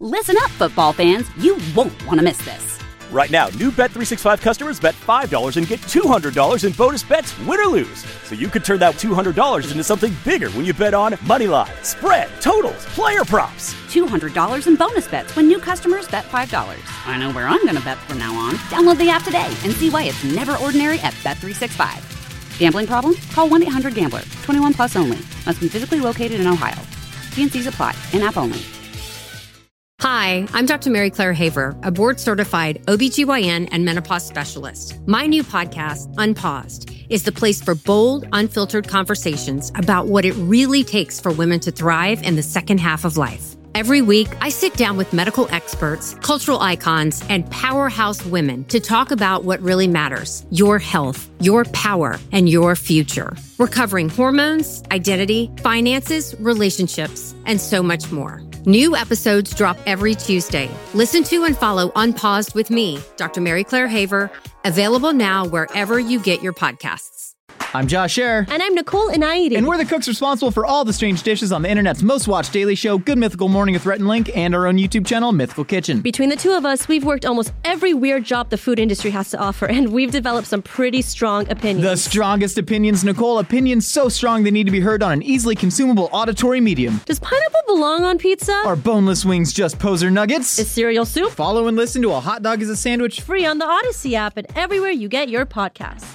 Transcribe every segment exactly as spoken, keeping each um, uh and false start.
Listen up, football fans. You won't want to miss this. Right now, new Bet three sixty-five customers bet five dollars and get two hundred dollars in bonus bets, win or lose. So you could turn that two hundred dollars into something bigger when you bet on money line, spread, totals, player props. two hundred dollars in bonus bets when new customers bet five dollars. I know where I'm going to bet from now on. Download the app today and see why it's never ordinary at Bet three sixty-five. Gambling problem? Call one eight hundred gambler. twenty-one plus only. Must be physically located in Ohio. T and C's apply. In-app only. Hi, I'm Doctor Mary Claire Haver, a board-certified O B G Y N and menopause specialist. My new podcast, Unpaused, is the place for bold, unfiltered conversations about what it really takes for women to thrive in the second half of life. Every week, I sit down with medical experts, cultural icons, and powerhouse women to talk about what really matters: your health, your power, and your future. We're covering hormones, identity, finances, relationships, and so much more. New episodes drop every Tuesday. Listen to and follow Unpaused with me, Doctor Mary Claire Haver, available now wherever you get your podcasts. I'm Josh Scherer. And I'm Nicole Inaidi. And we're the cooks responsible for all the strange dishes on the internet's most watched daily show, Good Mythical Morning with Rhett and Link, and our own YouTube channel, Mythical Kitchen. Between the two of us, we've worked almost every weird job the food industry has to offer, and we've developed some pretty strong opinions. The strongest opinions, Nicole. Opinions so strong they need to be heard on an easily consumable auditory medium. Does pineapple belong on pizza? Are boneless wings just poser nuggets? Is cereal soup? Follow and listen to A Hot Dog is a Sandwich. Free on the Odyssey app and everywhere you get your podcasts.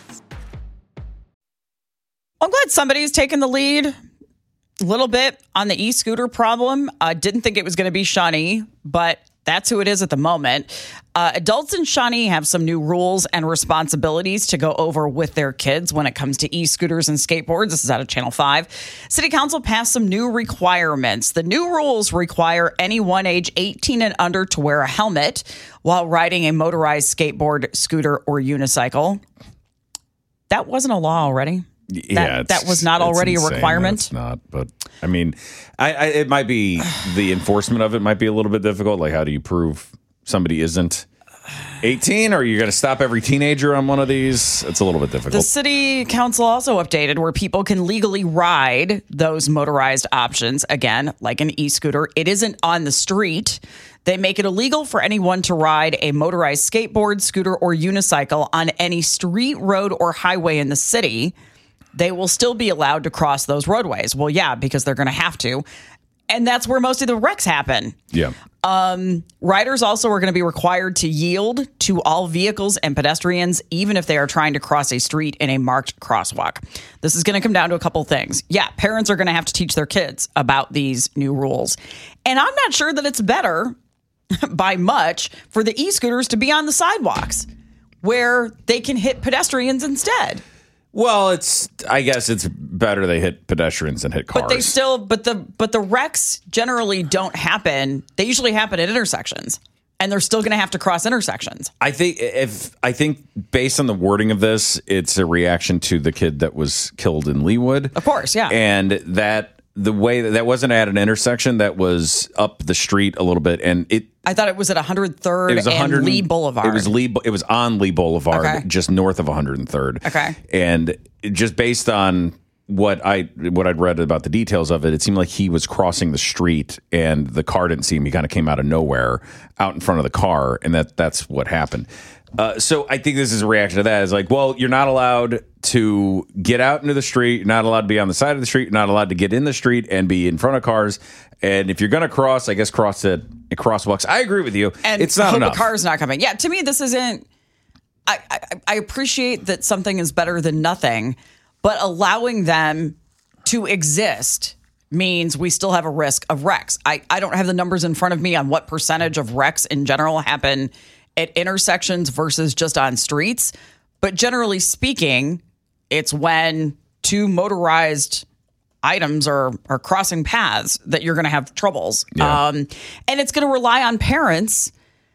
I'm glad somebody's taken the lead a little bit on the e-scooter problem. I uh, didn't think it was going to be Shawnee, but that's who it is at the moment. Uh, adults in Shawnee have some new rules and responsibilities to go over with their kids when it comes to e-scooters and skateboards. This is out of Channel five. City Council passed some new requirements. The new rules require anyone age eighteen and under to wear a helmet while riding a motorized skateboard, scooter, or unicycle. That wasn't a law already. That, yeah, that was not already a requirement. It's not, but I mean, I, I it might be the enforcement of it might be a little bit difficult. Like, how do you prove somebody isn't eighteen? Or are you going to stop every teenager on one of these? It's a little bit difficult. The city council also updated where people can legally ride those motorized options again, like an e-scooter. It isn't on the street. They make it illegal for anyone to ride a motorized skateboard, scooter, or unicycle on any street, road, or highway in the city. They will still be allowed to cross those roadways. Well, yeah, because they're going to have to. And that's where most of the wrecks happen. Yeah. Um, riders also are going to be required to yield to all vehicles and pedestrians, even if they are trying to cross a street in a marked crosswalk. This is going to come down to a couple things. Yeah, parents are going to have to teach their kids about these new rules. And I'm not sure that it's better by much for the e-scooters to be on the sidewalks where they can hit pedestrians instead. Well, it's I guess it's better they hit pedestrians than hit cars. But they still but the but the wrecks generally don't happen. They usually happen at intersections. And they're still going to have to cross intersections. I think if I think based on the wording of this, it's a reaction to the kid that was killed in Leawood. Of course, yeah. And that the way that that wasn't at an intersection, that was up the street a little bit, and it. I thought it was at one hundred third and Lee Boulevard. It was Lee. It was on Lee Boulevard, okay. Just north of one hundred third. Okay. And just based on what I what I'd read about the details of it, it seemed like he was crossing the street and the car didn't see him. He kind of came out of nowhere, out in front of the car, and that that's what happened. Uh, so I think this is a reaction to that. It's like, well, you're not allowed to get out into the street. You're not allowed to be on the side of the street. You're not allowed to get in the street and be in front of cars. And if you're going to cross, I guess cross at crosswalks. I agree with you. And it's not I hope enough. A car's not coming. Yeah, to me, this isn't. I, I I appreciate that something is better than nothing, but allowing them to exist means we still have a risk of wrecks. I, I don't have the numbers in front of me on what percentage of wrecks in general happen at intersections versus just on streets. But generally speaking, it's when two motorized items are, are crossing paths that you're going to have troubles. Yeah. Um, and it's going to rely on parents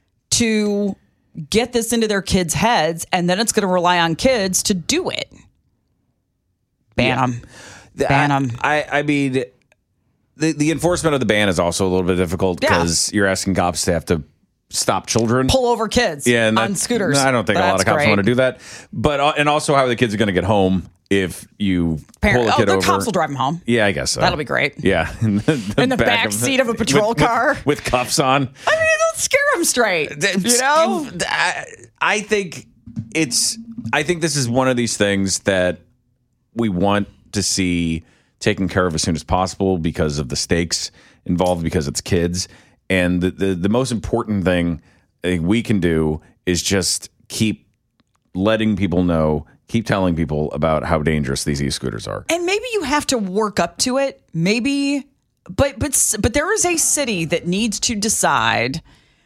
to get this into their kids' heads, and then it's going to rely on kids to do it. Ban them. Yeah. Ban them. I, I, I mean, the, the enforcement of the ban is also a little bit difficult because yeah. you're asking cops to have to stop children. Pull over kids yeah, and on scooters. I don't think That's a lot of cops great. want to do that. But uh, and also how the kids are going to get home if you Parent, pull a oh, kid the over. cops will drive him home. Yeah, I guess so. That'll be great. Yeah, in the, the In the back of seat of a patrol with, car. with, with cuffs on. I mean, it'll scare him straight. You know? I, I think it's. I think this is one of these things that we want to see taken care of as soon as possible because of the stakes involved, because it's kids. And the the, the most important thing I think we can do is just keep letting people know, keep telling people about how dangerous these e-scooters are. And maybe you have to work up to it. Maybe, but but but there is a city that needs to decide.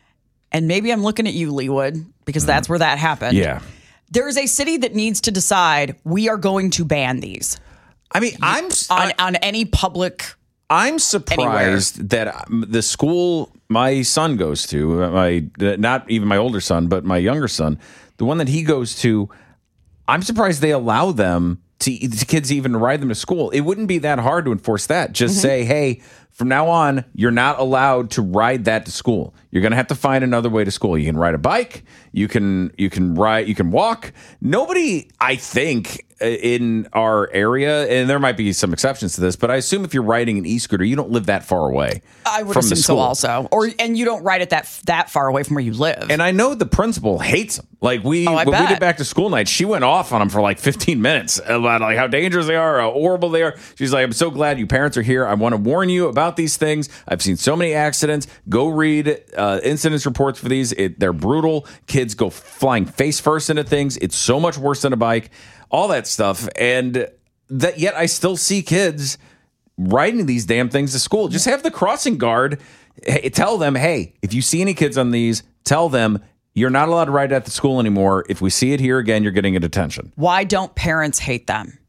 And maybe I'm looking at you, Leawood, because that's where that happened. Yeah. There is a city that needs to decide we are going to ban these. I mean, I'm on, I, on any public. I'm surprised anywhere. that the school my son goes to, my not even my older son, but my younger son, the one that he goes to, I'm surprised they allow them to, to kids even to ride them to school. It wouldn't be that hard to enforce that. Just mm-hmm. say, hey, from now on, you're not allowed to ride that to school. You're going to have to find another way to school. You can ride a bike. You can you can ride. You can walk. Nobody, I think, in our area, and there might be some exceptions to this, but I assume if you're riding an e-scooter, you don't live that far away. I would from assume the school. so, also, or and you don't ride it that that far away from where you live. And I know the principal hates them. Like we, oh, when bet. we did back to school night, she went off on them for like fifteen minutes about like how dangerous they are, how horrible they are. She's like, "I'm so glad you parents are here. I want to warn you about these things. I've seen so many accidents. Go read uh, incidents reports for these. It, they're brutal. Kids go flying face first into things. It's so much worse than a bike. All that stuff, and that yet I still see kids riding these damn things to school. Just have the crossing guard hey, tell them, hey, if you see any kids on these, tell them you're not allowed to ride at the school anymore. If we see it here again, you're getting a detention. Why don't parents hate them?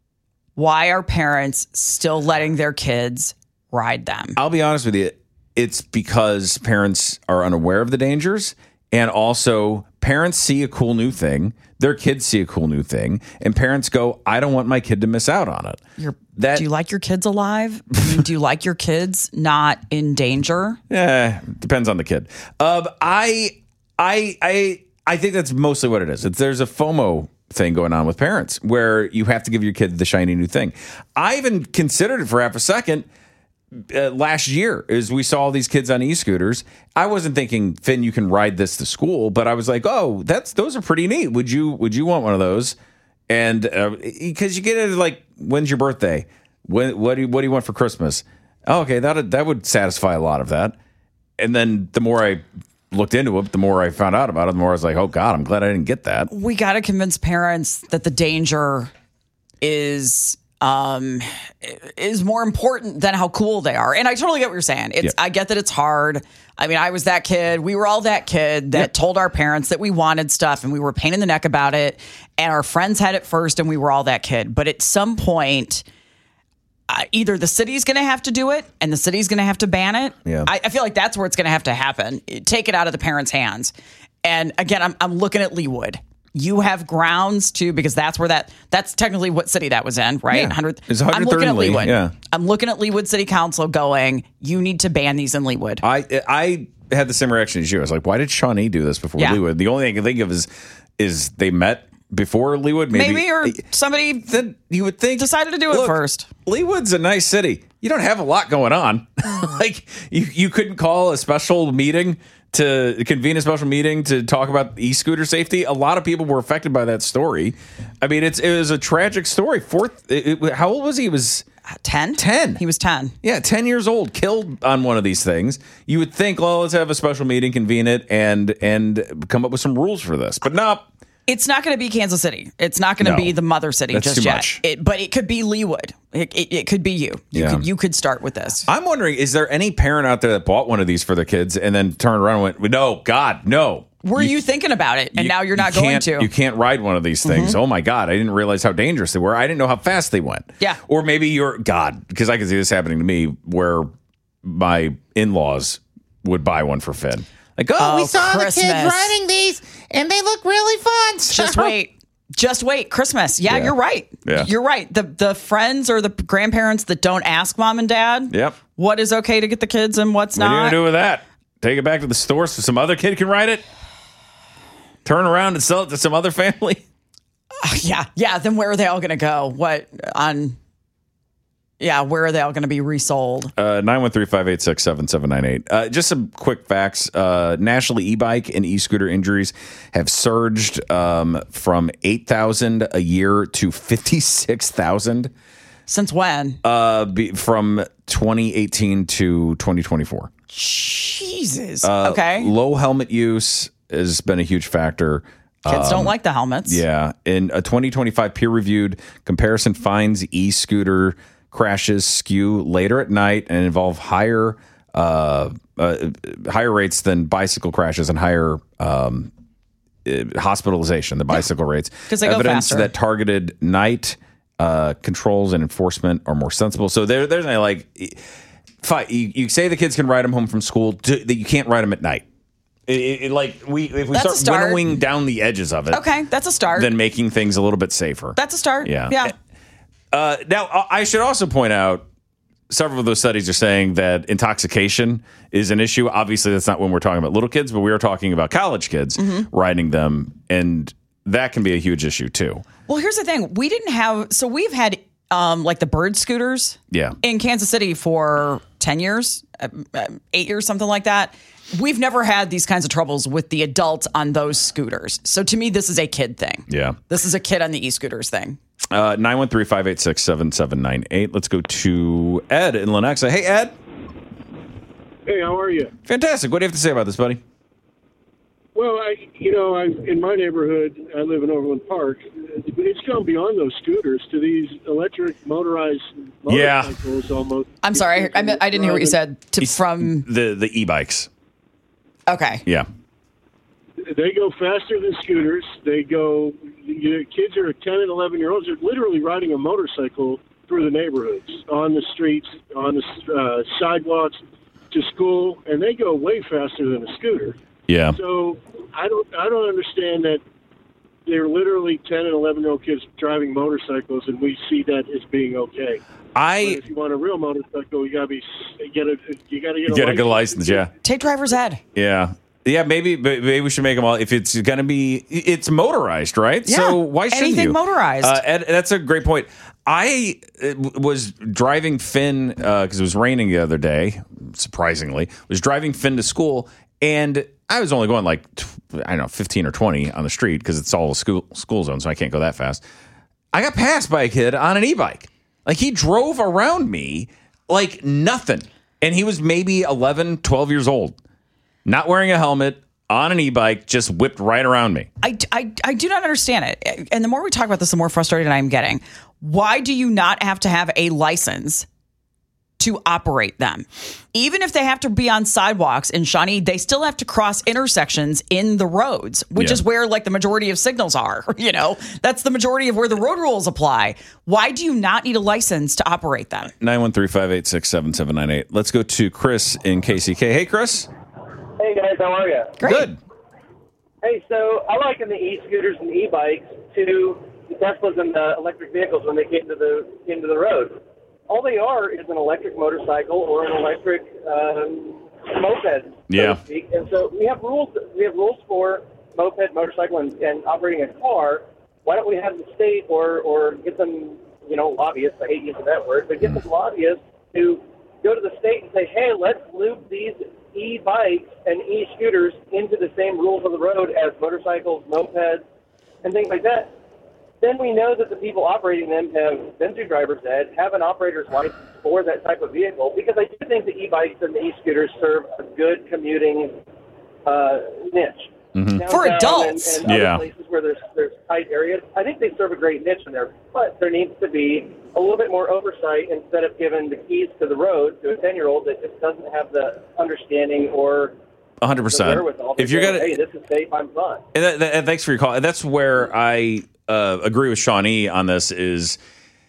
Why are parents still letting their kids ride them? I'll be honest with you. It's because parents are unaware of the dangers, and also parents see a cool new thing. Their kids see a cool new thing, and parents go, I don't want my kid to miss out on it. You're, that, do you like your kids alive? I mean, do you like your kids not in danger? Yeah, depends on the kid. Um, I, I, I, I think that's mostly what it is. It's, there's a FOMO thing going on with parents where you have to give your kid the shiny new thing. I even considered it for half a second. Uh, last year, as we saw all these kids on e-scooters, I wasn't thinking, Finn, you can ride this to school, but I was like, oh, that's those are pretty neat. Would you would you want one of those? And because uh, you get it like, when's your birthday? When what do you, what do you want for Christmas? Oh, okay, that that would satisfy a lot of that. And then the more I looked into it, the more I found out about it, the more I was like, oh God, I'm glad I didn't get that. We got to convince parents that the danger is. Um, is more important than how cool they are. And I totally get what you're saying. It's, yeah. I get that it's hard. I mean, I was that kid. We were all that kid that yep. told our parents that we wanted stuff and we were a pain in the neck about it. And our friends had it first and we were all that kid. But at some point, uh, either the city's going to have to do it and the city's going to have to ban it. Yeah. I, I feel like that's where it's going to have to happen. Take it out of the parents' hands. And again, I'm, I'm looking at Leawood. You have grounds to, because that's where that, that's technically what city that was in, right? Yeah. one hundred, it's I'm looking at Lee, Leawood. Yeah. I'm looking at Leawood City Council going, you need to ban these in Leawood. I I had the same reaction as you. I was like, why did Shawnee do this before yeah. Leawood? The only thing I can think of is is they met before Leawood. Maybe, maybe or somebody then you would think decided to do it look, first. Leawood's a nice city. You don't have a lot going on. Like you, you couldn't call a special meeting to convene a special meeting to talk about e-scooter safety. A lot of people were affected by that story. I mean, it's it was a tragic story. Fourth, it, it, how old was he? He was ten. ten. He was ten. Yeah, ten years old, killed on one of these things. You would think, well, let's have a special meeting, convene it, and and come up with some rules for this. But no. It's not going to be Kansas City. It's not going to No, be the mother city that's just too yet. much. It, but it could be Leawood. It, it, it could be you. You, Yeah. could, you could start with this. I'm wondering, is there any parent out there that bought one of these for their kids and then turned around and went, no, God, no. Were you, you thinking about it, and you, now you're not you going can't, to? You can't ride one of these things. Mm-hmm. Oh, my God. I didn't realize how dangerous they were. I didn't know how fast they went. Yeah. Or maybe you're, God, because I can see this happening to me where my in-laws would buy one for Finn. Like, oh, Oh, we saw Christmas. the kids riding these, and they look really fun. Just wait. Just wait. Christmas. Yeah, Yeah. you're right. Yeah. You're right. The the friends or the grandparents that don't ask mom and dad Yep. what is okay to get the kids and what's What are you not. going to do with that? Take it back to the store so some other kid can ride it? Turn around and sell it to some other family? Uh, yeah, yeah. Then where are they all going to go? What on? Yeah, where are they all going to be resold? Uh, nine one three, five eight six, seven seven nine eight. Uh, just some quick facts. Uh, nationally, e-bike and e-scooter injuries have surged um, from eight thousand a year to fifty-six thousand. Since when? Uh, be, from twenty eighteen to twenty twenty-four. Jesus. Uh, okay. Low helmet use has been a huge factor. Kids um, don't like the helmets. Yeah. In a twenty twenty-five peer-reviewed comparison finds e-scooter crashes skew later at night and involve higher uh, uh, higher rates than bicycle crashes and higher um, uh, hospitalization, the bicycle yeah. rates. Because they go Evidence faster. that targeted night uh, controls and enforcement are more sensible. So there, there's like, fine, you, you say the kids can ride them home from school, that you can't ride them at night. It, it, like we, if we That's a start start. winnowing down the edges of it, Okay, that's a start. then making things a little bit safer. That's a start. Yeah. Yeah. Uh, now, I should also point out, several of those studies are saying that intoxication is an issue. Obviously, that's not when we're talking about little kids, but we are talking about college kids Mm-hmm. riding them, and that can be a huge issue too. Well, here's the thing. We didn't have, so we've had um, like the bird scooters Yeah. in Kansas City for ten years, uh, uh, eight years, something like that. We've never had these kinds of troubles with the adults on those scooters. So to me, this is a kid thing. Yeah. This is a kid on the e-scooters thing. Uh, nine one three, five eight six, seven seven nine eight. Let's go to Ed in Lenexa. Hey, Ed. Hey, how are you? Fantastic. What do you have to say about this, buddy? Well, I, you know, I in my neighborhood, I live in Overland Park. It's gone beyond those scooters to these electric motorized Yeah. motorcycles almost. I'm sorry. I, I didn't hear what you said. To, from The the e-bikes. Okay. Yeah. They go faster than scooters. They go, you know, kids are ten and eleven year olds are literally riding a motorcycle through the neighborhoods, on the streets, on the uh, sidewalks, to school, and they go way faster than a scooter. Yeah. So I don't, I don't understand that they're literally ten and eleven year old kids driving motorcycles, and we see that as being okay. I But if you want a real motorcycle, you gotta be, you gotta, you gotta get a get a license. good license. Yeah. Take driver's ed. Yeah. Yeah, maybe maybe we should make them all. If it's going to be, it's motorized, right? Yeah, so why shouldn't anything you? motorized. Uh, Ed, that's a great point. I uh, was driving Finn because uh, it was raining the other day. Surprisingly, was driving Finn to school, and I was only going like I don't know, fifteen or twenty on the street because it's all a school school zone, so I can't go that fast. I got passed by a kid on an e-bike. Like he drove around me like nothing, and he was maybe eleven, twelve years old. Not wearing a helmet, on an e-bike, just whipped right around me. I, I, I do not understand it. And the more we talk about this, the more frustrated I'm getting. Why do you not have to have a license to operate them? Even if they have to be on sidewalks in Shawnee, they still have to cross intersections in the roads, which Yeah. is where like the majority of signals are. You know, that's the majority of where the road rules apply. Why do you not need a license to operate them? nine one three, five eight six, seven seven nine eight. Let's go to Chris in K C K. Hey, Chris. Hey guys, how are you? Great. Good. Hey, so I liken the e-scooters and e-bikes to the Teslas and the electric vehicles when they came to the into the road. All they are is an electric motorcycle or an electric um, moped, so Yeah. to speak. And so we have rules. We have rules for moped, motorcycle, and, and operating a car. Why don't we have the state or or get some, you know, lobbyists? I hate using that word, but get some lobbyists to go to the state and say, hey, let's loop these e-bikes and e-scooters into the same rules of the road as motorcycles, mopeds, and things like that. Then we know that the people operating them have been through driver's ed, have an operator's license for that type of vehicle, because I do think the e-bikes and the e-scooters serve a good commuting uh, niche. Mm-hmm. Downtown For adults. and, and other Yeah. places where there's there's tight areas, I think they serve a great niche in there. But there needs to be a little bit more oversight instead of giving the keys to the road to a ten-year-old that just doesn't have the understanding or one hundred the percent. wherewithal to If you're go, gonna, hey, this is safe, I'm fine. and, that, that- and thanks for your call. And that's where I uh, agree with Shawnee on this. Is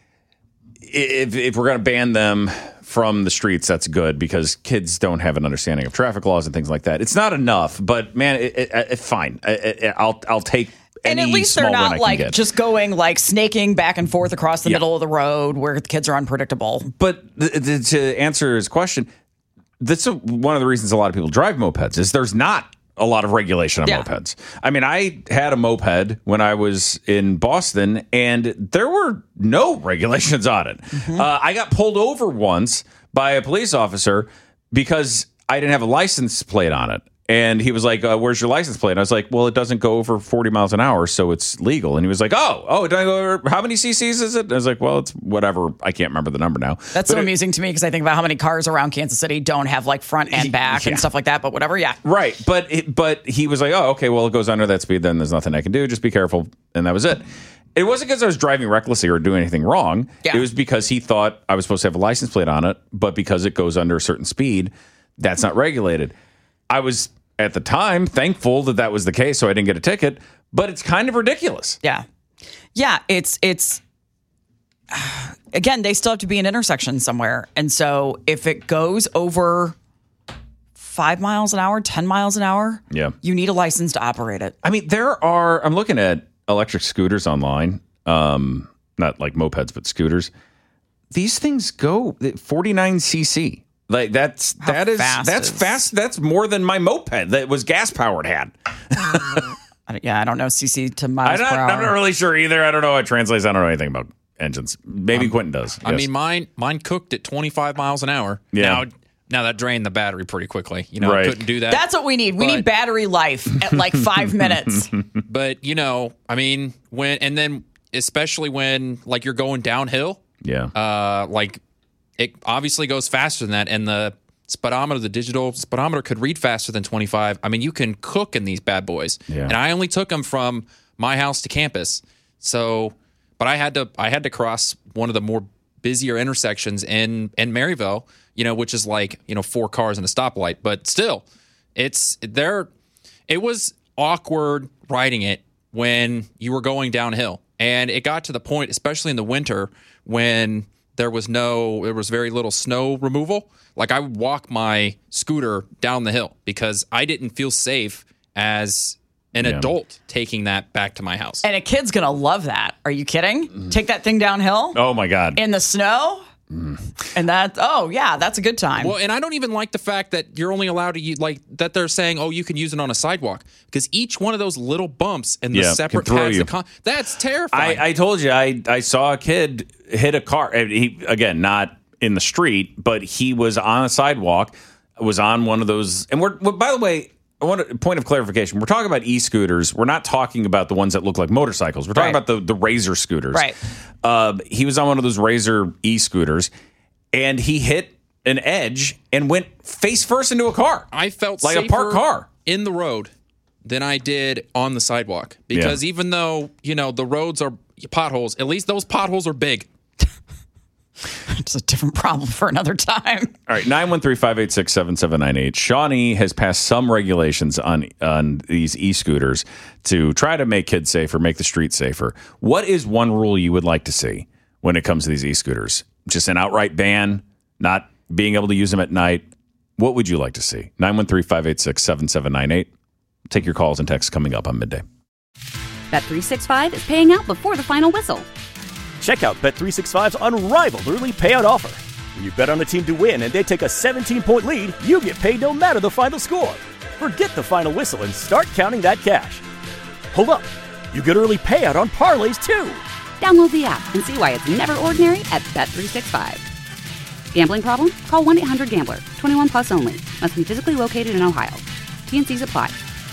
if if we're going to ban them from the streets, that's good because kids don't have an understanding of traffic laws and things like that. It's not enough, but man, it, it, it, fine. I, I, I'll I'll take. And any at least small they're win I not can like get. just going like snaking back and forth across the Yeah. middle of the road where the kids are unpredictable. But th- th- to answer his question, that's a, one of the reasons a lot of people drive mopeds is there's not a lot of regulation on Yeah. mopeds. I mean, I had a moped when I was in Boston, and there were no regulations on it. Mm-hmm. Uh, I got pulled over once by a police officer because I didn't have a license plate on it. And he was like, uh, where's your license plate? And I was like, well, it doesn't go over forty miles an hour, so it's legal. And he was like, oh, oh, it doesn't go over, how many cc's is it? And I was like, well, it's whatever. I can't remember the number now. That's But so it- amusing to me because I think about how many cars around Kansas City don't have like front and back Yeah. and stuff like that, but whatever, yeah. Right, but it, but he was like, oh, okay, well, it goes under that speed, then there's nothing I can do. Just be careful, and that was it. It wasn't because I was driving recklessly or doing anything wrong. Yeah. It was because he thought I was supposed to have a license plate on it, but because it goes under a certain speed, that's not regulated. I was, at the time, thankful that that was the case, so I didn't get a ticket, but it's kind of ridiculous. Yeah. Yeah, it's it's again, they still have to be an intersection somewhere. And so if it goes over five miles an hour, ten miles an hour, Yeah. you need a license to operate it. I mean, there are, I'm looking at electric scooters online, um, not like mopeds, but scooters. These things go forty-nine cc. Like that's How that is fast that's is- fast. That's more than my moped that was gas powered had. I don't- yeah, I don't know C C to miles I'm not, per hour. I'm not really sure either. I don't know how it translates. I don't know anything about engines. Maybe Quentin does. I Yes. mean, mine mine cooked at twenty-five miles an hour. Yeah. Now, now that drained the battery pretty quickly. You know, Right. I couldn't do that. That's what we need. We But- need battery life at like five minutes. But you know, I mean, when and then especially when like you're going downhill, yeah. uh, like it obviously goes faster than that, and the speedometer, the digital speedometer, could read faster than twenty-five. I mean, you can cook in these bad boys, Yeah. and I only took them from my house to campus. So, but I had to I had to cross one of the more busier intersections in in Maryville, you know, which is like you know four cars and a stoplight. But still, it's there. It was awkward riding it when you were going downhill, and it got to the point, especially in the winter, when there was no, there was very little snow removal. Like I would walk my scooter down the hill because I didn't feel safe as an Yeah. adult taking that back to my house. And a kid's going to love that. Are you kidding? Take that thing downhill Oh my God. in the snow? And that, oh, yeah, that's a good time. Well, and I don't even like the fact that you're only allowed to use, like, that they're saying, oh, you can use it on a sidewalk. Because each one of those little bumps and the Yeah, separate can throw pads, you. of con- that's terrifying. I, I told you, I, I saw a kid hit a car. and He again, not in the street, but he was on a sidewalk, was on one of those. And we're, well, by the way, I want a point of clarification. We're talking about e-scooters. We're not talking about the ones that look like motorcycles. We're talking Right. about the, the Razor scooters. Right. Uh, he was on one of those Razor e-scooters, and he hit an edge and went face first into a car. I felt like a safer parked car. in the road than I did on the sidewalk. Because Yeah. even though, you know, the roads are potholes, at least those potholes are big. It's a different problem for another time. All right, nine one three, five eight six, seven seven nine eight. Shawnee has passed some regulations on on these e-scooters to try to make kids safer, make the streets safer. What is one rule you would like to see when it comes to these e-scooters? Just an outright ban, not being able to use them at night? What would you like to see? nine one three, five eight six, seven seven nine eight. Take your calls and texts coming up on midday. Bet three sixty-five is paying out before the final whistle. Check out Bet three sixty-five's unrivaled early payout offer. When you bet on a team to win and they take a seventeen-point lead, you get paid no matter the final score. Forget the final whistle and start counting that cash. Hold up. You get early payout on parlays, too. Download the app and see why it's never ordinary at Bet three sixty-five. Gambling problem? Call one eight hundred gambler. twenty-one plus only. Must be physically located in Ohio. T and C's apply.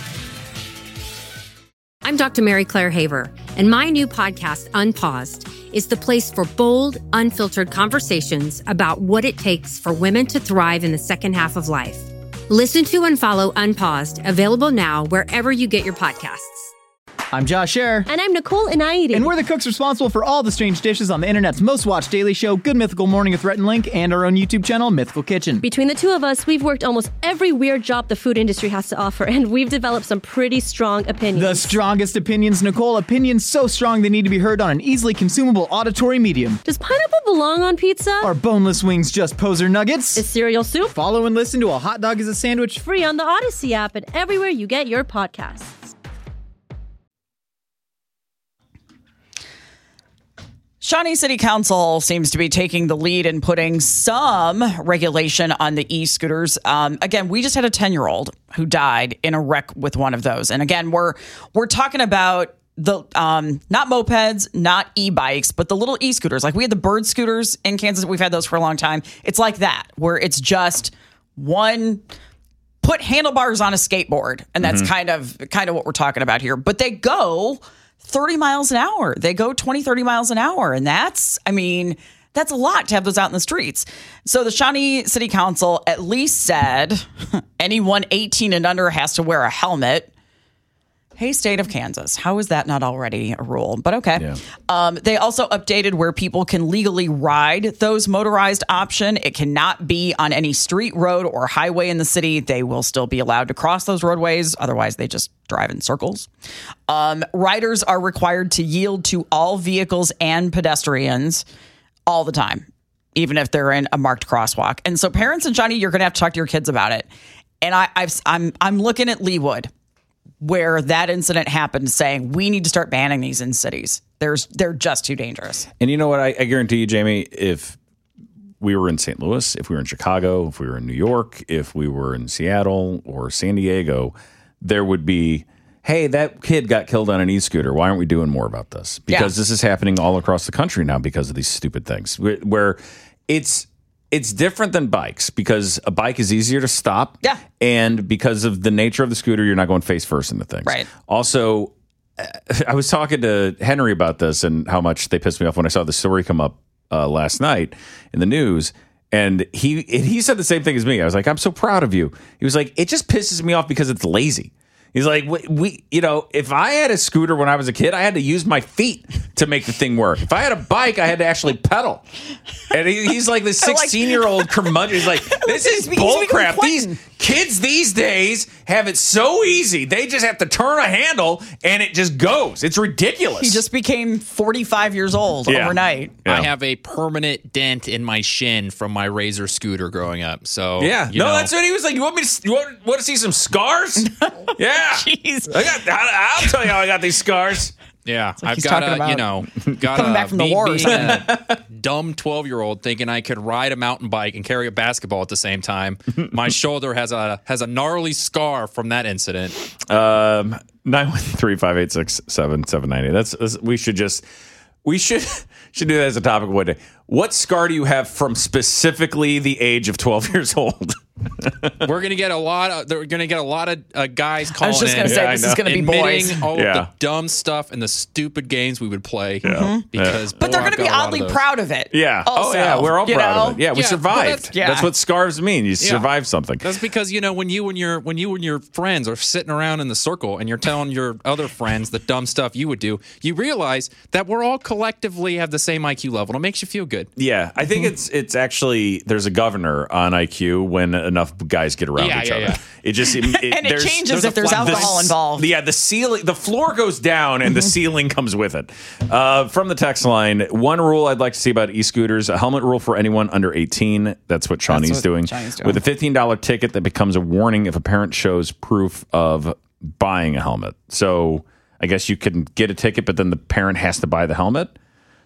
I'm Doctor Mary Claire Haver, and my new podcast, Unpaused, is the place for bold, unfiltered conversations about what it takes for women to thrive in the second half of life. Listen to and follow Unpaused, available now wherever you get your podcasts. I'm Josh Scherer. And I'm Nicole Inaidi. And we're the cooks responsible for all the strange dishes on the internet's most watched daily show, Good Mythical Morning with Rhett and Link, and our own YouTube channel, Mythical Kitchen. Between the two of us, we've worked almost every weird job the food industry has to offer, and we've developed some pretty strong opinions. The strongest opinions, Nicole. Opinions so strong they need to be heard on an easily consumable auditory medium. Does pineapple belong on pizza? Are boneless wings just poser nuggets? Is cereal soup? Follow and listen to A Hot Dog is a Sandwich. Free on the Odyssey app and everywhere you get your podcasts. Shawnee City Council seems to be taking the lead in putting some regulation on the e-scooters. Um, again, we just had a ten-year-old who died in a wreck with one of those. And again, we're we're talking about the um, not mopeds, not e-bikes, but the little e-scooters. Like we had the Bird scooters in Kansas. We've had those for a long time. It's like that, where it's just one put handlebars on a skateboard, and that's mm-hmm. kind of kind of what we're talking about here. But they go thirty miles an hour. They go twenty, thirty miles an hour. And that's, I mean, that's a lot to have those out in the streets. So the Shawnee City Council at least said anyone eighteen and under has to wear a helmet. Hey, state of Kansas, how is that not already a rule? But okay. Yeah. Um, they also updated where people can legally ride those motorized option. It cannot be on any street, road, or highway in the city. They will still be allowed to cross those roadways. Otherwise, they just drive in circles. Um, riders are required to yield to all vehicles and pedestrians all the time, even if they're in a marked crosswalk. And so parents and Johnny, you're going to have to talk to your kids about it. And I, I've, I'm I'm looking at Leawood, where that incident happened, saying we need to start banning these in cities. There's they're just too dangerous. And you know what? I, I guarantee you, Jamie, if we were in Saint Louis, if we were in Chicago, if we were in New York, if we were in Seattle or San Diego, there would be, hey, that kid got killed on an e-scooter. Why aren't we doing more about this? Because yeah. this is happening all across the country now because of these stupid things, where, where it's It's different than bikes because a bike is easier to stop. Yeah. And because of the nature of the scooter, you're not going face first into things. Right. Also, I was talking to Henry about this and how much they pissed me off when I saw the story come up uh, last night in the news. And he he said the same thing as me. I was like, I'm so proud of you. He was like, it just pisses me off because it's lazy. He's like, we, we, you know, if I had a scooter when I was a kid, I had to use my feet to make the thing work. If I had a bike, I had to actually pedal. And he, he's like this sixteen-year-old curmudgeon. He's like, this is bullcrap. These kids these days have it so easy. They just have to turn a handle and it just goes. It's ridiculous. He just became forty-five years old yeah. overnight. Yeah. I have a permanent dent in my shin from my Razor scooter growing up. So yeah, you no, know. that's what he was like. You want me to? You want, want to see some scars? Yeah. Jeez. I got, I'll tell you how I got these scars. Yeah, like I've got a, you know, got coming a, back from the me, war or being a dumb twelve-year-old thinking I could ride a mountain bike and carry a basketball at the same time. My shoulder has a has a gnarly scar from that incident. Um, nine one three five eight six seven seven nine eight. That's, that's we should just we should should do that as a topic one day. What scar do you have from specifically the age of twelve years old? We're gonna get a lot of. We're gonna get a lot of uh, guys calling. I was just in gonna say yeah, this is gonna be boys. Admitting all yeah. of the dumb stuff and the stupid games we would play. Yeah. Mm-hmm. Because, but boy, they're gonna I've be got a lot oddly of those. proud of it. Yeah. Also, oh yeah. We're all proud know? of it. Yeah. We Yeah, survived. that's, yeah. That's what scarves mean. You Yeah. survived something. That's because you know when you and your when you and your friends are sitting around in the circle and you're telling your other friends the dumb stuff you would do, you realize that we're all collectively have the same I Q level. It makes you feel good. Yeah, I think it's it's actually there's a governor on I Q when enough guys get around Yeah, each yeah, other. yeah. It just it, it, and it there's- changes there's if a there's flat- alcohol the- involved. Yeah, the ceiling, the floor goes down and the ceiling comes with it. Uh, from the text line, one rule I'd like to see about e-scooters: a helmet rule for anyone under eighteen. That's what Shawnee's what doing. Shawnee's doing. With a fifteen dollars ticket that becomes a warning if a parent shows proof of buying a helmet. So I guess you can get a ticket, but then the parent has to buy the helmet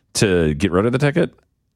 to get rid of the ticket.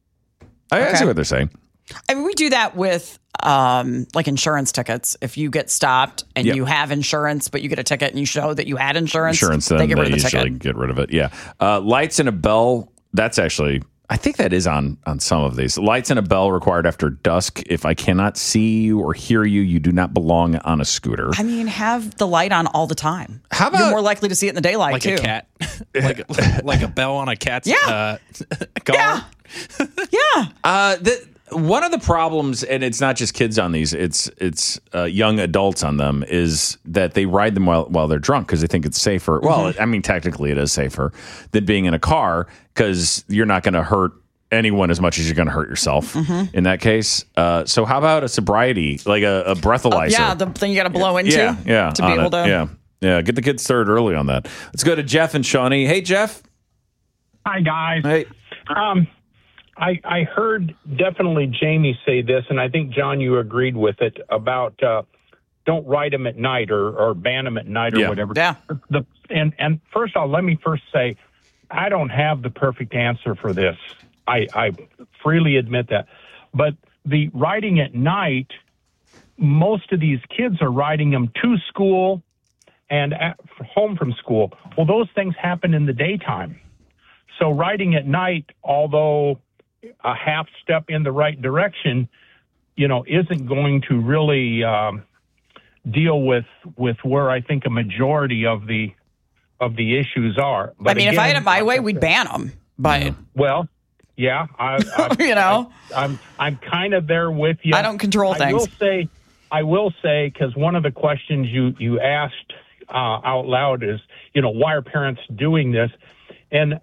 I, I Okay. see what they're saying. I mean, we do that with um, like insurance tickets. If you get stopped and Yep. you have insurance, but you get a ticket and you show that you had insurance, Insurance, then they get rid they of the usually ticket. get rid of it. Yeah. Uh, lights and a bell. That's actually, I think that is on on some of these. Lights and a bell required after dusk. If I cannot see you or hear you, you do not belong on a scooter. I mean, have the light on all the time. How about- You're more likely to see it in the daylight Like too. a cat, like a, like a bell on a cat's Yeah. uh, collar. Yeah, yeah. Uh, the, one of the problems, and it's not just kids on these; it's it's uh, young adults on them, is that they ride them while while they're drunk because they think it's safer. Mm-hmm. Well, I mean, technically, it is safer than being in a car because you're not going to hurt anyone as much as you're going to hurt yourself Mm-hmm. in that case. Uh, so, how about a sobriety, like a, a breathalyzer? Yeah, the thing you got to blow into. yeah, yeah, to be on able it. to. yeah, yeah. Get the kids started early on that. Let's go to Jeff and Shawnee. Hey, Jeff. Hi, guys. Hey. Um, I, I heard definitely Jamie say this, and I think, John, you agreed with it, about uh, don't ride them at night or, or ban them at night or Yeah. whatever. Yeah. The, and, and first of all, let me first say, I don't have the perfect answer for this. I, I freely admit that. But the riding at night, most of these kids are riding them to school and at, home from school. Well, those things happen in the daytime. So riding at night, although a half step in the right direction, you know, isn't going to really um, deal with with where I think a majority of the of the issues are. But I mean, again, if I had it my way, we'd ban them. But well, yeah, I, I you know, I, I'm I'm kind of there with you. I don't control I things. will say, I will say, because one of the questions you you asked uh, out loud is, you know, why are parents doing this? And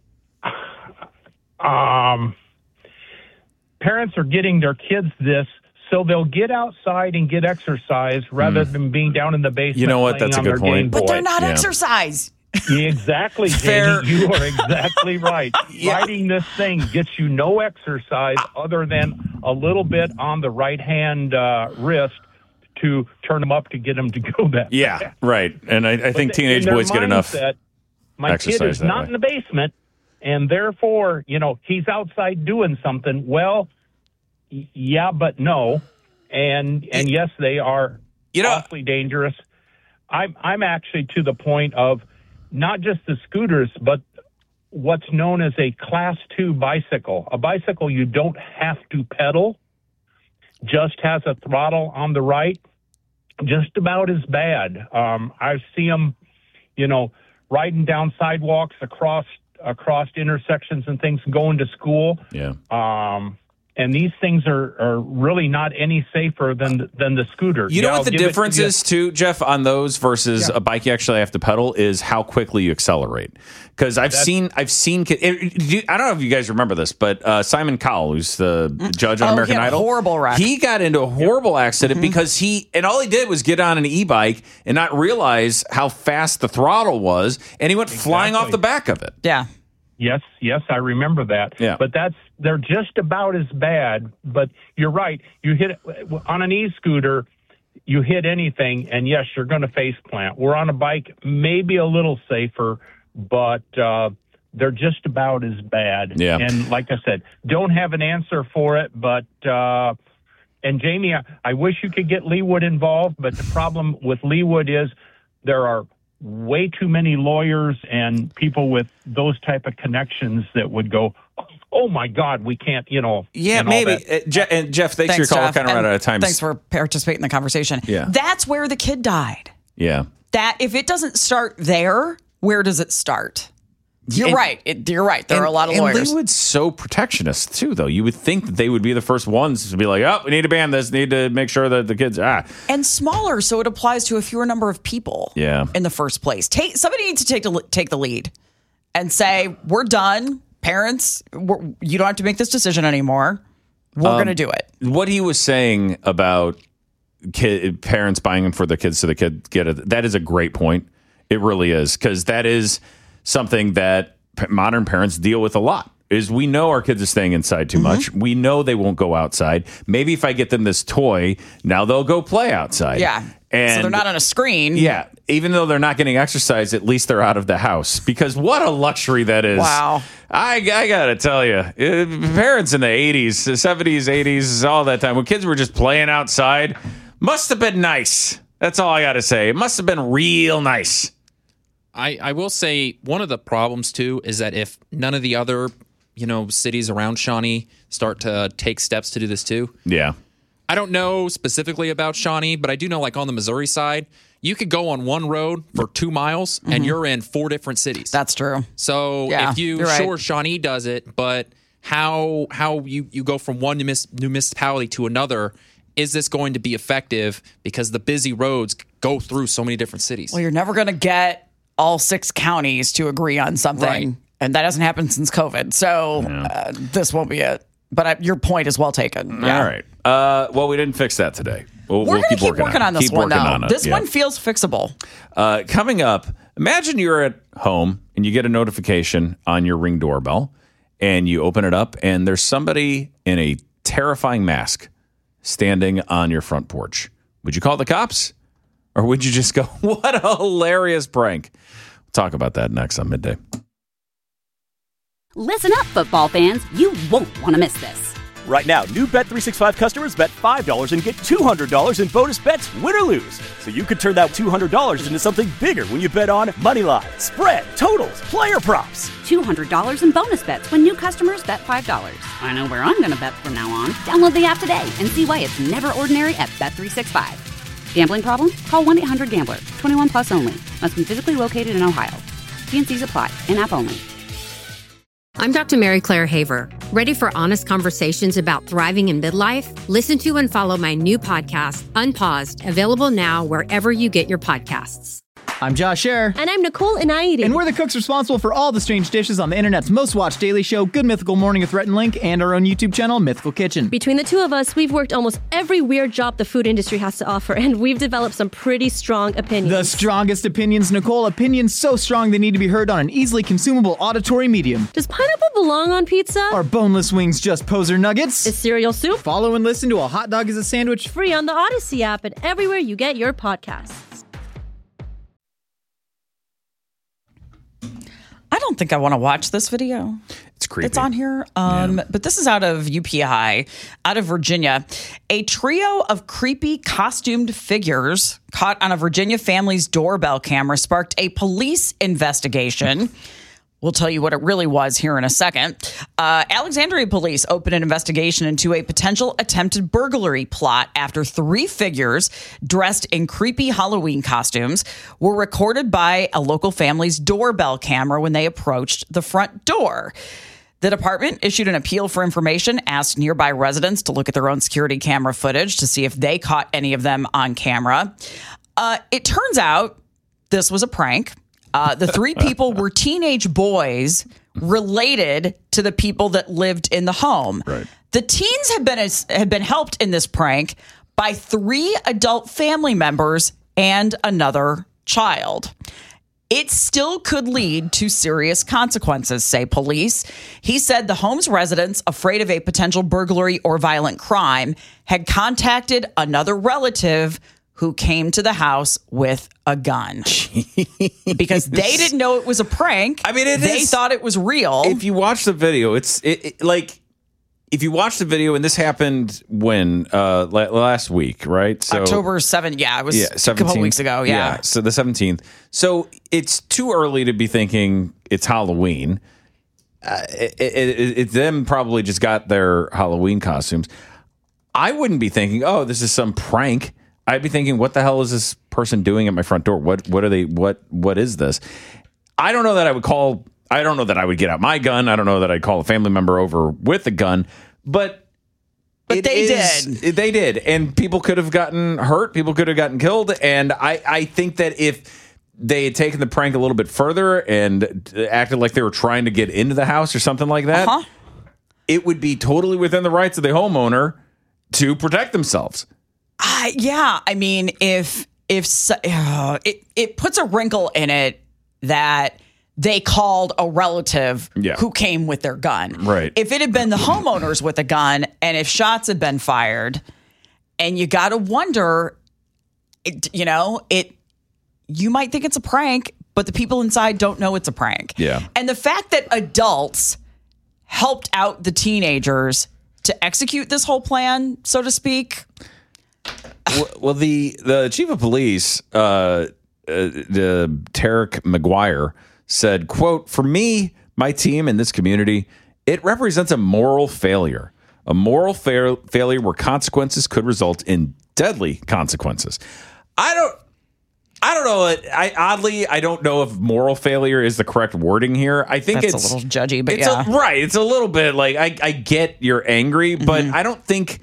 um, parents are getting their kids this so they'll get outside and get exercise rather mm. than being down in the basement. You know what? That's a good point. But they're not yeah. exercise. Exactly, Jamie. You are exactly right. Yeah. Riding this thing gets you no exercise other than a little bit on the right-hand uh, wrist to turn them up to get them to go that Yeah, fast. right. And I, I think teenage boys get enough my exercise kid is that not way. in the basement, and therefore, you know, he's outside doing something. Well, y- yeah, but no. And and yes, they are you know, awfully dangerous. I'm I'm actually to the point of not just the scooters, but what's known as a class two bicycle. A bicycle you don't have to pedal, just has a throttle on the right, just about as bad. Um, I see them, you know, riding down sidewalks across across intersections and things, going to school. Yeah. Um, and these things are, are really not any safer than than the scooter. You know yeah, what the difference to is, too, Jeff, on those versus yeah. a bike you actually have to pedal is how quickly you accelerate. Because I've That's, seen, I've seen, it, I don't know if you guys remember this, but uh, Simon Cowell, who's the judge on oh, American he had Idol, a horrible wreck. He got into a horrible yeah. accident mm-hmm. because he, and all he did was get on an e-bike and not realize how fast the throttle was, and he went exactly. flying off the back of it. Yeah. Yes, yes, I remember that. Yeah. But that's they're just about as bad. But you're right. You hit on an e-scooter, you hit anything, and yes, you're going to face plant. We're on a bike, maybe a little safer, but uh, they're just about as bad. Yeah. And like I said, don't have an answer for it. But uh, and Jamie, I, I wish you could get Leewood involved, but the problem with Leewood is there are way too many lawyers and people with those type of connections that would go, oh my God, we can't, you know. Yeah, maybe. Uh, Je- and Jeff, thanks, thanks for your call. Kind of ran out of time. Thanks for participating in the conversation. Yeah. That's where the kid died. Yeah. That if it doesn't start there, where does it start? You're and, right. It, you're right. There and, are a lot of and lawyers. And Leewood's so protectionist, too, though. You would think that they would be the first ones to be like, oh, we need to ban this, need to make sure that the kids, ah. And smaller, so it applies to a fewer number of people yeah. in the first place. Take Somebody needs to take, to, take the lead and say, we're done. Parents, we're, you don't have to make this decision anymore. We're um, going to do it. What he was saying about kid, parents buying them for their kids so the kids get it, that is a great point. It really is, because that is something that modern parents deal with a lot. Is we know our kids are staying inside too mm-hmm. much. We know they won't go outside. Maybe if I get them this toy, now they'll go play outside. Yeah. And so they're not on a screen. Yeah. Even though they're not getting exercise, at least they're out of the house. Because what a luxury that is. Wow. I, I got to tell you, parents in the eighties, the seventies, eighties, all that time, when kids were just playing outside, must have been nice. That's all I got to say. It must have been real nice. I, I will say one of the problems, too, is that if none of the other, you know, cities around Shawnee start to take steps to do this, too. Yeah. I don't know specifically about Shawnee, but I do know, like, on the Missouri side, you could go on one road for two miles, mm-hmm. and you're in four different cities. That's true. So yeah, if you, sure, right. Shawnee does it, but how how you, you go from one municipality to another, is this going to be effective? Because the busy roads go through so many different cities. Well, you're never going to get all six counties to agree on something. Right. And that hasn't happened since COVID. So yeah. uh, this won't be it. But I, your point is well taken. Yeah. All right. Uh, well, we didn't fix that today. We'll, We're we'll going to keep, keep working, working on, on this keep one, though. On this yeah. one feels fixable. Uh, coming up, imagine you're at home and you get a notification on your Ring doorbell and you open it up and there's somebody in a terrifying mask standing on your front porch. Would you call the cops? Or would you just go, what a hilarious prank? We'll talk about that next on Midday. Listen up, football fans. You won't want to miss this. Right now, new Bet three sixty-five customers bet five dollars and get two hundred dollars in bonus bets, win or lose. So you could turn that two hundred dollars into something bigger when you bet on money line, spread, totals, player props. two hundred dollars in bonus bets when new customers bet five dollars. I know where I'm going to bet from now on. Download the app today and see why it's never ordinary at Bet three sixty-five. Gambling problem? Call one eight hundred gambler. twenty-one plus only. Must be physically located in Ohio. T and C's apply. In-app only. I'm Doctor Mary Claire Haver. Ready for honest conversations about thriving in midlife? Listen to and follow my new podcast, Unpaused, available now wherever you get your podcasts. I'm Josh Scherer. And I'm Nicole Inaidi. And we're the cooks responsible for all the strange dishes on the internet's most watched daily show, Good Mythical Morning with Rhett and Link, and our own YouTube channel, Mythical Kitchen. Between the two of us, we've worked almost every weird job the food industry has to offer, and we've developed some pretty strong opinions. The strongest opinions, Nicole. Opinions so strong they need to be heard on an easily consumable auditory medium. Does pineapple belong on pizza? Are boneless wings just poser nuggets? Is cereal soup? Follow and listen to A Hot Dog is a Sandwich. Free on the Odyssey app and everywhere you get your podcasts. I don't think I want to watch this video. It's creepy. It's on here. Um, Yeah. But this is out of U P I, out of Virginia. A trio of creepy costumed figures caught on a Virginia family's doorbell camera sparked a police investigation. We'll tell you what it really was here in a second. Uh, Alexandria police opened an investigation into a potential attempted burglary plot after three figures dressed in creepy Halloween costumes were recorded by a local family's doorbell camera when they approached the front door. The department issued an appeal for information, asked nearby residents to look at their own security camera footage to see if they caught any of them on camera. Uh, it turns out this was a prank. Uh, the three people were teenage boys related to the people that lived in the home. Right. The teens had been had been helped in this prank by three adult family members and another child. It still could lead to serious consequences, say police. He said the home's residents, afraid of a potential burglary or violent crime, had contacted another relative who came to the house with a gun. Because they didn't know it was a prank. I mean, it they is- thought it was real. If you watch the video, it's it, it, like if you watch the video, and this happened when uh, la- last week, right? So October seventh. Yeah, it was yeah, a couple seventeenth. weeks ago. Yeah. So the seventeenth. So it's too early to be thinking it's Halloween. Uh, it, it, it, it them probably just got their Halloween costumes. I wouldn't be thinking, oh, this is some prank. I'd be thinking, what the hell is this person doing at my front door? What what are they? What what is this? I don't know that I would call. I don't know that I would get out my gun. I don't know that I'd call a family member over with a gun. But But it they is- did. They did, and people could have gotten hurt. People could have gotten killed. And I I think that if they had taken the prank a little bit further and acted like they were trying to get into the house or something like that, Uh-huh. it would be totally within the rights of the homeowner to protect themselves. Uh, yeah, I mean, if if so- uh, it it puts a wrinkle in it that they called a relative Yeah. who came with their gun. Right. If it had been the homeowners with a gun, and if shots had been fired, and you got to wonder, it, you know, it. You might think it's a prank, but the people inside don't know it's a prank. Yeah. And the fact that adults helped out the teenagers to execute this whole plan, so to speak. well, well, the the chief of police, uh, uh, the Tarek McGuire, said, "quote For me, my team, and this community, it represents a moral failure, a moral fa- failure where consequences could result in deadly consequences." I don't. I don't know. I oddly, I don't know if moral failure is the correct wording here. I think That's it's a little judgy, but it's yeah. a, right. It's a little bit like I, I get you're angry, but Mm-hmm. I don't think.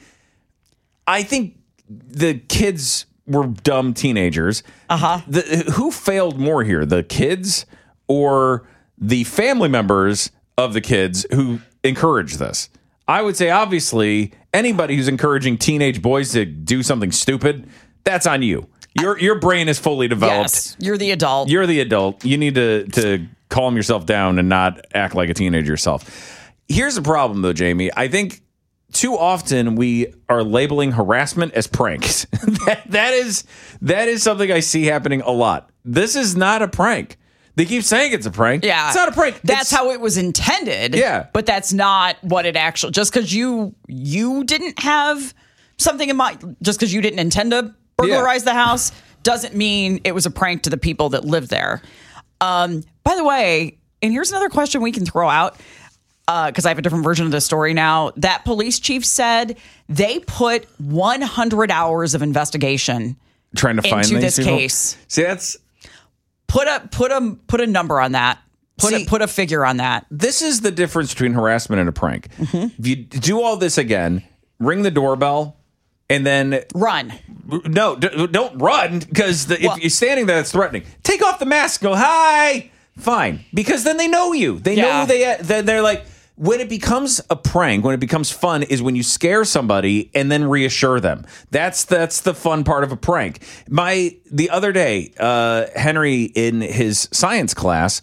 I think the kids were dumb teenagers. Uh huh. The, who failed more here, the kids or the family members of the kids who encouraged this? I would say, obviously, anybody who's encouraging teenage boys to do something stupid, that's on you. Your your brain is fully developed. Yes, you're the adult. You're the adult. You need to to calm yourself down and not act like a teenager yourself. Here's the problem, though, Jamie. I think too often we are labeling harassment as pranks. that, that is that is something I see happening a lot. This is not a prank. They keep saying it's a prank. Yeah. It's not a prank. That's It's- how it was intended. Yeah. But that's not what it actually, just because you you didn't have something in mind, just because you didn't intend to burglarize the house, doesn't mean it was a prank to the people that lived there. Um, by the way, and here's another question we can throw out, because uh, I have a different version of the story now. That police chief said they put one hundred hours of investigation trying to find into these this people. case. See, that's Put a put a put a number on that. Put See, a, put a figure on that. this is the difference between harassment and a prank. Mm-hmm. If you do all this again, ring the doorbell, and then Run. no, d- don't run because Well- if you're standing there, it's threatening. Take off the mask. Go hi. Fine, because then they know you. They Yeah. know they. Then they're like. When it becomes a prank, when it becomes fun, is when you scare somebody and then reassure them. That's that's the fun part of a prank. My the other day, uh, Henry in his science class.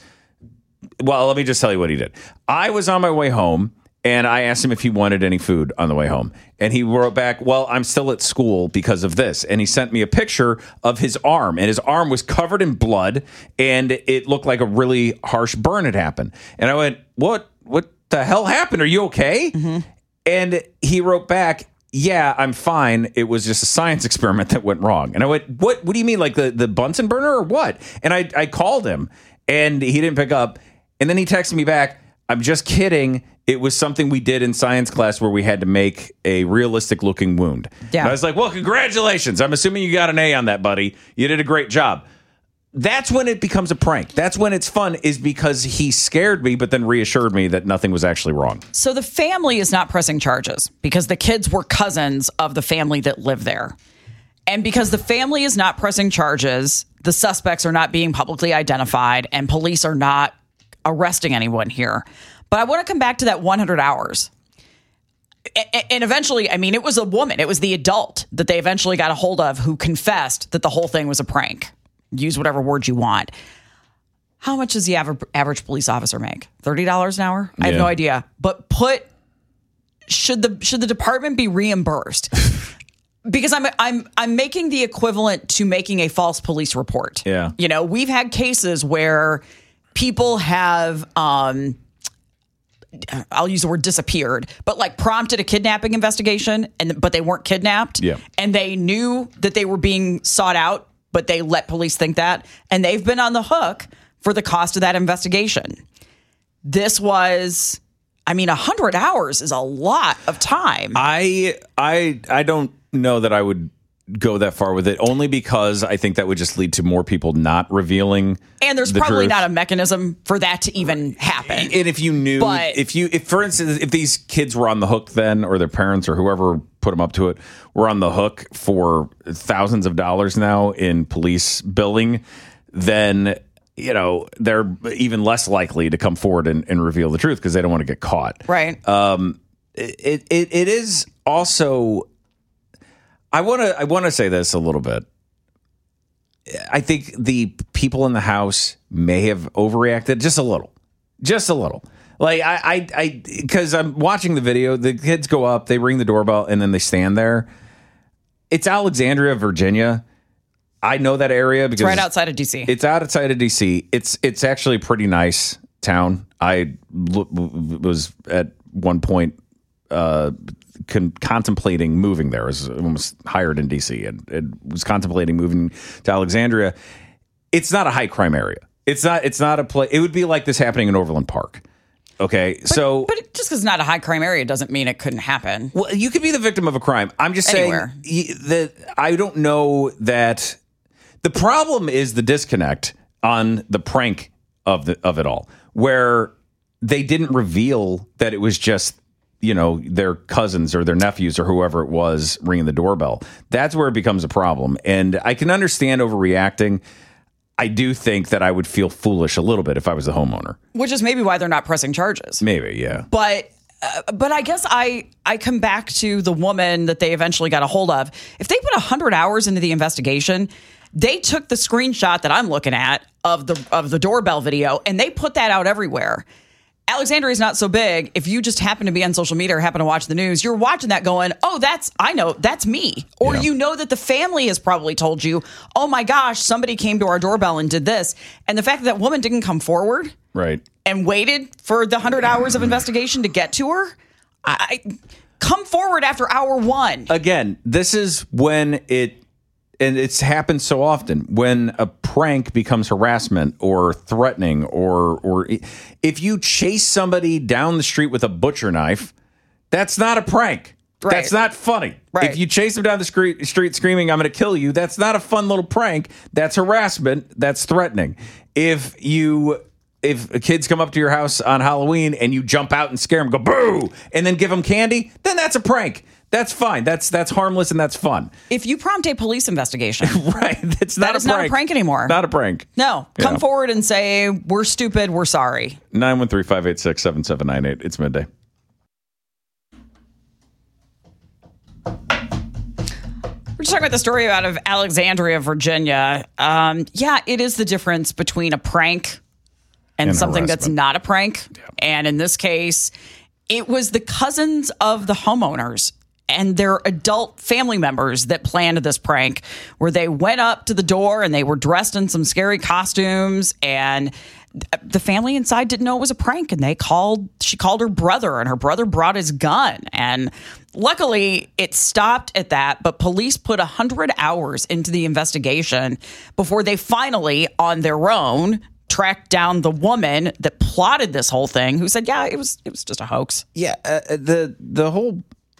Well, let me just tell you what he did. I was on my way home and I asked him if he wanted any food on the way home, and he wrote back, "Well, I'm still at school because of this." And he sent me a picture of his arm, and his arm was covered in blood, and it looked like a really harsh burn had happened. And I went, "What? What?" the hell happened? Are you okay? Mm-hmm. And he wrote back, yeah, I'm fine. It was just a science experiment that went wrong. And I went, what What do you mean? Like the, the Bunsen burner or what? And I, I called him and he didn't pick up. And then he texted me back, I'm just kidding. It was something we did in science class where we had to make a realistic looking wound. Yeah. And I was like, well, congratulations. I'm assuming you got an A on that, buddy. You did a great job. That's when it becomes a prank. That's when it's fun, is because he scared me, but then reassured me that nothing was actually wrong. So the family is not pressing charges because the kids were cousins of the family that lived there. And because the family is not pressing charges, the suspects are not being publicly identified and police are not arresting anyone here. But I want to come back to that one hundred hours. And eventually, I mean, it was a woman. It was the adult that they eventually got a hold of who confessed that the whole thing was a prank. Use whatever word you want. How much does the average, average police officer make? thirty dollars an hour? I have Yeah. no idea. But put should the should the department be reimbursed? Because I'm I'm I'm making the equivalent to making a false police report. Yeah. You know, we've had cases where people have um I'll use the word disappeared, but like prompted a kidnapping investigation and but they weren't kidnapped. Yeah. And they knew that they were being sought out, but they let police think that, and they've been on the hook for the cost of that investigation. This was, I mean, one hundred hours is a lot of time. I I I don't know that I would go that far with it, only because I think that would just lead to more people not revealing. And there's the probably truth. not a mechanism for that to even happen. And if you knew, But- if you, if for instance, if these kids were on the hook then, or their parents or whoever put them up to it, were on the hook for thousands of dollars now in police billing, then, you know, they're even less likely to come forward and, and reveal the truth because they don't want to get caught. Right. Um, it, it, it is also, I want to, I want to say this a little bit. I think the people in the house may have overreacted just a little, just a little. Like I, I, I, because I'm watching the video. The kids go up, they ring the doorbell, and then they stand there. It's Alexandria, Virginia. I know that area because It's right outside of D C. It's outside of D C. It's it's actually a pretty nice town. I l- was at one point uh, con- contemplating moving there. I was almost hired in D C and, and was contemplating moving to Alexandria. It's not a high crime area. It's not. It's not a place. It would be like this happening in Overland Park. Okay, But, so but it, just because it's not a high crime area doesn't mean it couldn't happen. well, you could be the victim of a crime. I'm just Anywhere. saying y- that I don't know that the problem is the disconnect on the prank of the of it all, where they didn't reveal that it was just, you know, their cousins or their nephews or whoever it was ringing the doorbell. That's where it becomes a problem. And I can understand overreacting. I do think that I would feel foolish a little bit if I was the homeowner. Which is maybe why they're not pressing charges. Maybe, yeah. But uh, but I guess I I come back to the woman that they eventually got a hold of. If they put one hundred hours into the investigation, they took the screenshot that I'm looking at of the of the doorbell video and they put that out everywhere. Alexandria is not so big. If you just happen to be on social media or happen to watch the news, you're watching that going, oh, that's, I know, that's me. Or Yeah. you know that the family has probably told you, oh my gosh, somebody came to our doorbell and did this. And the fact that that woman didn't come forward Right. and waited for the one hundred hours of investigation to get to her, I, I come forward after hour one. Again, this is when it, and it's happened so often, when a prank becomes harassment or threatening, or or if you chase somebody down the street with a butcher knife, that's not a prank. Right. That's not funny. Right. If you chase them down the street, street screaming, I'm going to kill you, that's not a fun little prank. That's harassment. That's threatening. If you... If kids come up to your house on Halloween and you jump out and scare them, go boo, and then give them candy, then that's a prank. That's fine. That's that's harmless and that's fun. If you prompt a police investigation, right? That's not that a is prank. not a prank anymore. Not a prank. No, come Yeah. forward and say, we're stupid, we're sorry. nine one three, five eight six, seven seven nine eight. It's midday. We're just talking about the story out of Alexandria, Virginia. Um, yeah, it is the difference between a prank and, And something that's harassment. not a prank. And in this case, it was the cousins of the homeowners and their adult family members that planned this prank, where they went up to the door and they were dressed in some scary costumes, and the family inside didn't know it was a prank, and they called she called her brother, and her brother brought his gun, and luckily it stopped at that. But police put one hundred hours into the investigation before they finally, on their own, tracked down the woman that plotted this whole thing, who said, yeah, it was it was just a hoax. Yeah, uh, the the whole.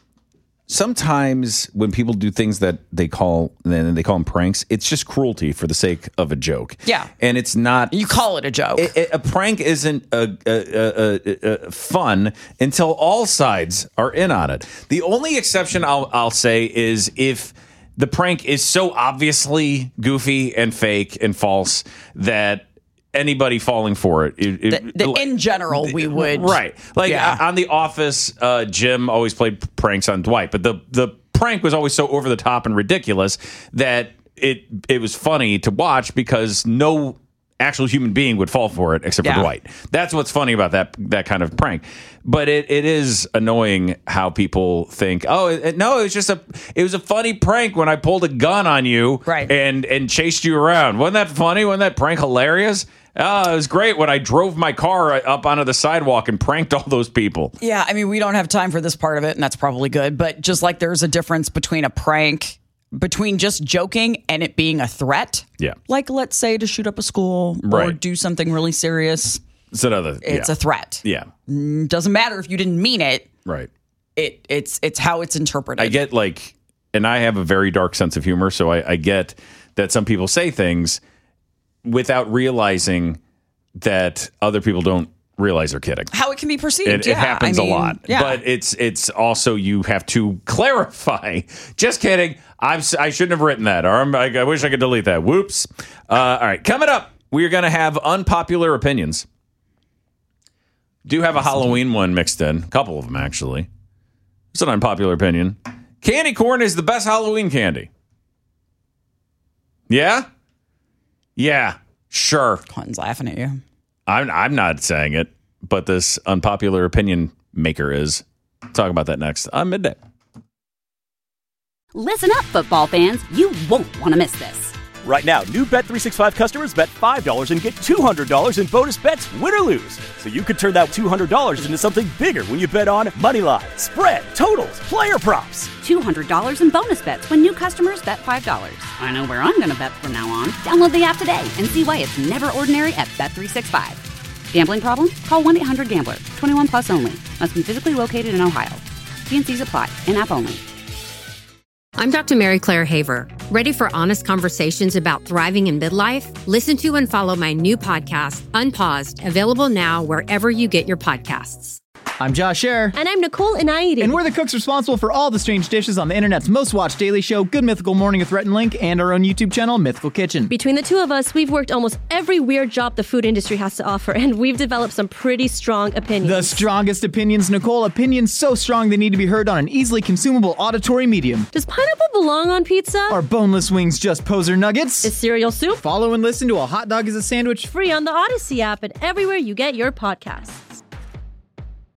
Sometimes when people do things that they call then they call them pranks, it's just cruelty for the sake of a joke. Yeah, and it's not. You call it a joke. A, a prank isn't a, a, a, a fun until all sides are in on it. The only exception I'll I'll say is if the prank is so obviously goofy and fake and false that anybody falling for it. it, the, it the, in general, we would. Right. Like yeah. on The Office, uh, Jim always played pranks on Dwight, but the, the prank was always so over the top and ridiculous that it it was funny to watch because no actual human being would fall for it except Yeah. for Dwight. That's what's funny about that that kind of prank. But it, it is annoying how people think, oh, it, no, it was just a it was a funny prank when I pulled a gun on you right. and and chased you around. Wasn't that funny? Wasn't that prank hilarious? Oh, it was great when I drove my car up onto the sidewalk and pranked all those people. Yeah, I mean, we don't have time for this part of it, and that's probably good. But just like there's a difference between a prank, between just joking and it being a threat. Yeah. Like, let's say to shoot up a school or Right. do something really serious. It's another. It's yeah. a threat. Yeah. Mm, Doesn't matter if you didn't mean it. Right. It it's it's how it's interpreted. I get like, and I have a very dark sense of humor, so I, I get that some people say things without realizing that other people don't realize they're kidding. How it can be perceived. It, yeah. it happens I mean, a lot, Yeah. but it's it's also you have to clarify. Just kidding. I'm s- I shouldn't have written that. Or I'm, I, I wish I could delete that. Whoops. Uh, all right, coming up, we are going to have unpopular opinions. Do have a Halloween one mixed in, a couple of them actually. It's an unpopular opinion. Candy corn is the best Halloween candy. Yeah? Yeah, sure. Quentin's laughing at you. I'm, I'm not saying it, but this unpopular opinion maker is. Talk about that next on Midday. Listen up, football fans. You won't want to miss this. Right now, new Bet three sixty-five customers bet five dollars and get two hundred dollars in bonus bets, win or lose. So you could turn that two hundred dollars into something bigger when you bet on money line, spread, totals, player props. two hundred dollars in bonus bets when new customers bet five dollars. I know where I'm going to bet from now on. Download the app today and see why it's never ordinary at Bet three sixty-five. Gambling problem? Call one eight hundred gambler. twenty-one plus only. Must be physically located in Ohio. T and C's apply. In-app only. I'm Doctor Mary Claire Haver. Ready for honest conversations about thriving in midlife? Listen to and follow my new podcast, Unpaused, available now wherever you get your podcasts. I'm Josh Scherer. And I'm Nicole Inaidi. And we're the cooks responsible for all the strange dishes on the internet's most watched daily show, Good Mythical Morning with Rhett and Link, and our own YouTube channel, Mythical Kitchen. Between the two of us, we've worked almost every weird job the food industry has to offer, and we've developed some pretty strong opinions. The strongest opinions, Nicole. Opinions so strong they need to be heard on an easily consumable auditory medium. Does pineapple belong on pizza? Are boneless wings just poser nuggets? Is cereal soup? Follow and listen to A Hot Dog is a Sandwich. Free on the Odyssey app and everywhere you get your podcasts.